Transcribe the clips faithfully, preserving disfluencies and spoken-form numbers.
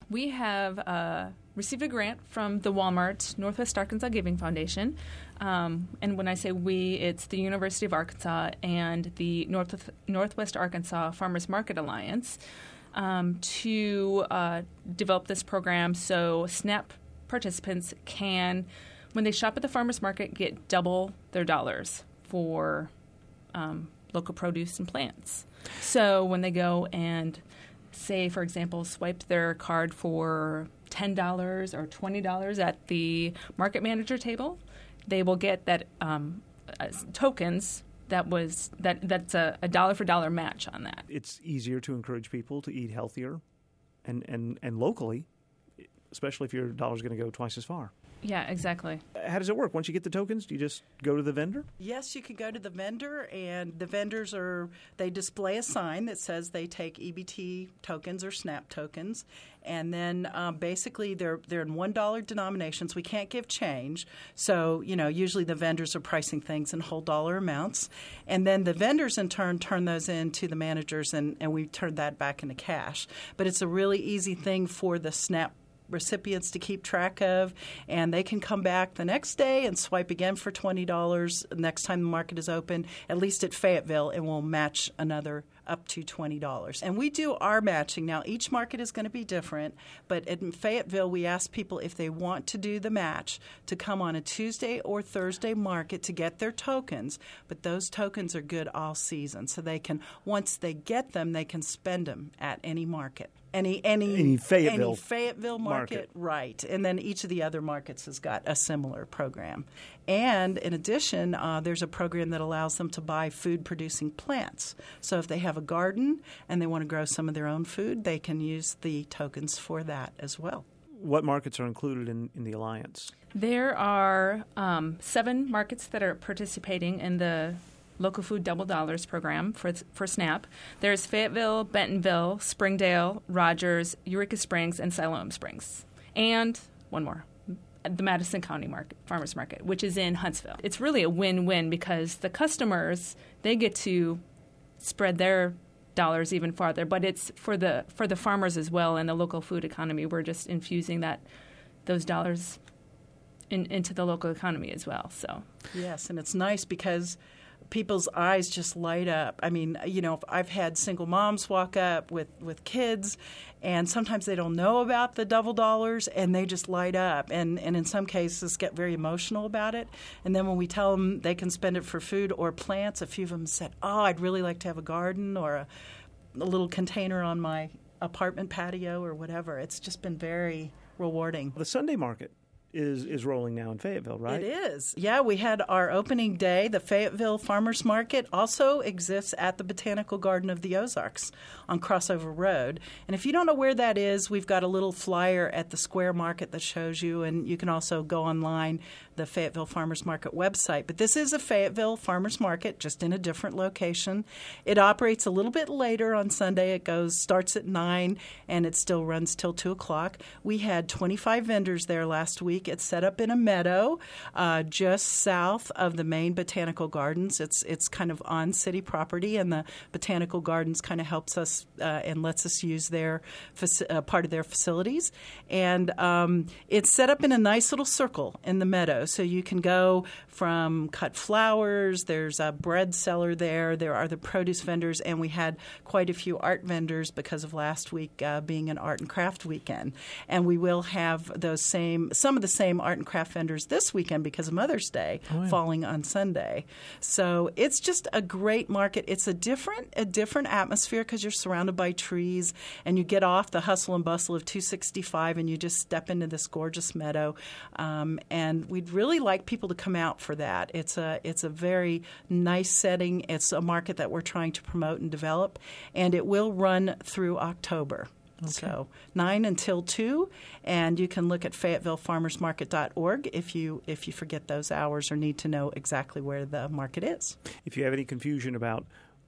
We have uh, received a grant from the Walmart Northwest Arkansas Giving Foundation. Um, and when I say we, it's the University of Arkansas and the North, Northwest Arkansas Farmers Market Alliance um, to uh, develop this program so SNAP participants can, when they shop at the farmers market, get double their dollars for um, local produce and plants. So when they go and say, for example, swipe their card for ten dollars or twenty dollars at the market manager table, they will get that um, uh, tokens that was that that's a, a dollar for dollar match on that. It's easier to encourage people to eat healthier and, and, and locally, especially if your dollar's going to go twice as far. Yeah, exactly. How does it work? Once you get the tokens, do you just go to the vendor? Yes, you can go to the vendor, and the vendors are they display a sign that says they take E B T tokens or SNAP tokens, and then um, basically they're they're in one dollar denominations. We can't give change, so you know usually the vendors are pricing things in whole dollar amounts, and then the vendors in turn turn those into the managers, and, and we turn that back into cash. But it's a really easy thing for the SNAP recipients to keep track of, and they can come back the next day and swipe again for twenty dollars next time the market is open, at least at Fayetteville, and we'll match another up to twenty dollars. And we do our matching. Now, each market is going to be different, but in Fayetteville, we ask people if they want to do the match to come on a Tuesday or Thursday market to get their tokens, but those tokens are good all season, so they can, once they get them, they can spend them at any market. Any any any Fayetteville, any Fayetteville market, market, right? And then each of the other markets has got a similar program. And in addition, uh, there's a program that allows them to buy food-producing plants. So if they have a garden and they want to grow some of their own food, they can use the tokens for that as well. What markets are included in, in the alliance? There are um, seven markets that are participating in the Local Food Double Dollars program for for SNAP. There's Fayetteville, Bentonville, Springdale, Rogers, Eureka Springs, and Siloam Springs. And one more, the Madison County Market, Farmers Market, which is in Huntsville. It's really a win-win because the customers, they get to spread their dollars even farther, but it's for the for the farmers as well and the local food economy. We're just infusing that those dollars in, into the local economy as well. So yes, and it's nice because people's eyes just light up. I mean, you know, I've had single moms walk up with, with kids, and sometimes they don't know about the double dollars, and they just light up, and, and in some cases get very emotional about it. And then when we tell them they can spend it for food or plants, a few of them said, oh, I'd really like to have a garden or a, a little container on my apartment patio or whatever. It's just been very rewarding. The Sunday market is is rolling now in Fayetteville, right? It is. Yeah, we had our opening day. The Fayetteville Farmers Market also exists at the Botanical Garden of the Ozarks on Crossover Road. And if you don't know where that is, we've got a little flyer at the Square Market that shows you, and you can also go online, the Fayetteville Farmers Market website. But this is a Fayetteville Farmers Market, just in a different location. It operates a little bit later on Sunday. It goes starts at nine, and it still runs till two o'clock. We had twenty-five vendors there last week. It's set up in a meadow uh, just south of the main Botanical Gardens. It's it's kind of on city property, and the Botanical Gardens kind of helps us uh, and lets us use their uh, part of their facilities. And um, it's set up in a nice little circle in the meadow, so you can go from cut flowers. There's a bread seller there. There are the produce vendors, and we had quite a few art vendors because of last week uh, being an art and craft weekend. And we will have those same some of the same art and craft vendors this weekend because of Mother's Day oh, yeah. falling on Sunday. So it's just a great market. It's a different a different atmosphere because you're surrounded by trees, and you get off the hustle and bustle of two sixty-five and you just step into this gorgeous meadow. Um, and we'd really like people to come out for that. It's a it's a very nice setting. It's a market that we're trying to promote and develop, and it will run through October. Okay. So nine until two, and you can look at Fayetteville Farmers Market dot org if you if you forget those hours or need to know exactly where the market is. If you have any confusion about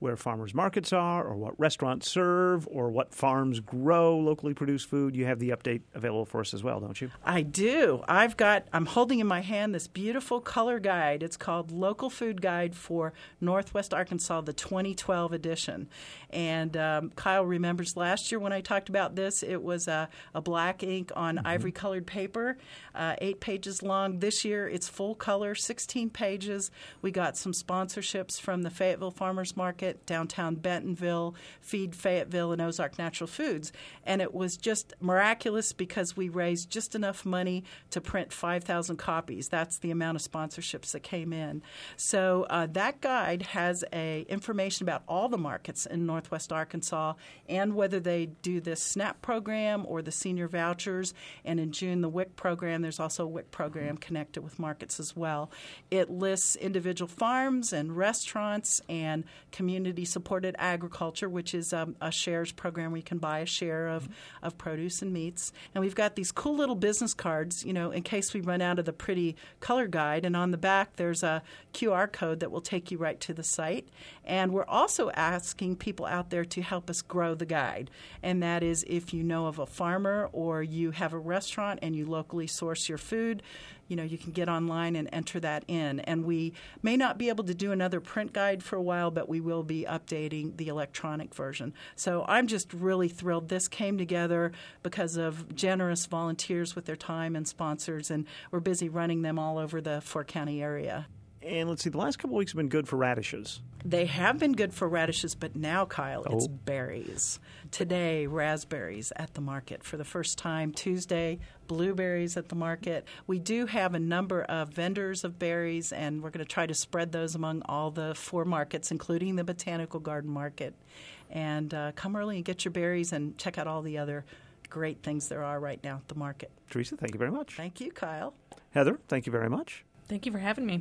where farmers markets are or what restaurants serve or what farms grow locally produced food, you have the update available for us as well, don't you? I do. I've got, I'm holding in my hand this beautiful color guide. It's called Local Food Guide for Northwest Arkansas, the twenty twelve edition. And um, Kyle remembers last year when I talked about this, it was a, a black ink on mm-hmm. ivory colored paper, uh, eight pages long. This year it's full color, sixteen pages. We got some sponsorships from the Fayetteville Farmers Market, downtown Bentonville, Feed Fayetteville, and Ozark Natural Foods. And it was just miraculous because we raised just enough money to print five thousand copies. That's the amount of sponsorships that came in. So uh, that guide has a information about all the markets in Northwest Arkansas and whether they do this SNAP program or the senior vouchers. And in June, the W I C program. There's also a W I C program connected with markets as well. It lists individual farms and restaurants and community Community-supported agriculture, which is um, a shares program where you can buy a share of, of produce and meats. And we've got these cool little business cards, you know, in case we run out of the pretty color guide. And on the back, there's a Q R code that will take you right to the site. And we're also asking people out there to help us grow the guide. And that is if you know of a farmer or you have a restaurant and you locally source your food, you know, you can get online and enter that in. And we may not be able to do another print guide for a while, but we will be updating the electronic version. So I'm just really thrilled. This came together because of generous volunteers with their time and sponsors, and we're busy running them all over the Fort County area. And let's see, the last couple of weeks have been good for radishes. They have been good for radishes, but now, Kyle, oh. it's berries. Today, raspberries at the market for the first time. Tuesday, blueberries at the market. We do have a number of vendors of berries, and we're going to try to spread those among all the four markets, including the Botanical Garden Market. And uh, come early and get your berries and check out all the other great things there are right now at the market. Teresa, thank you very much. Thank you, Kyle. Heather, thank you very much. Thank you for having me.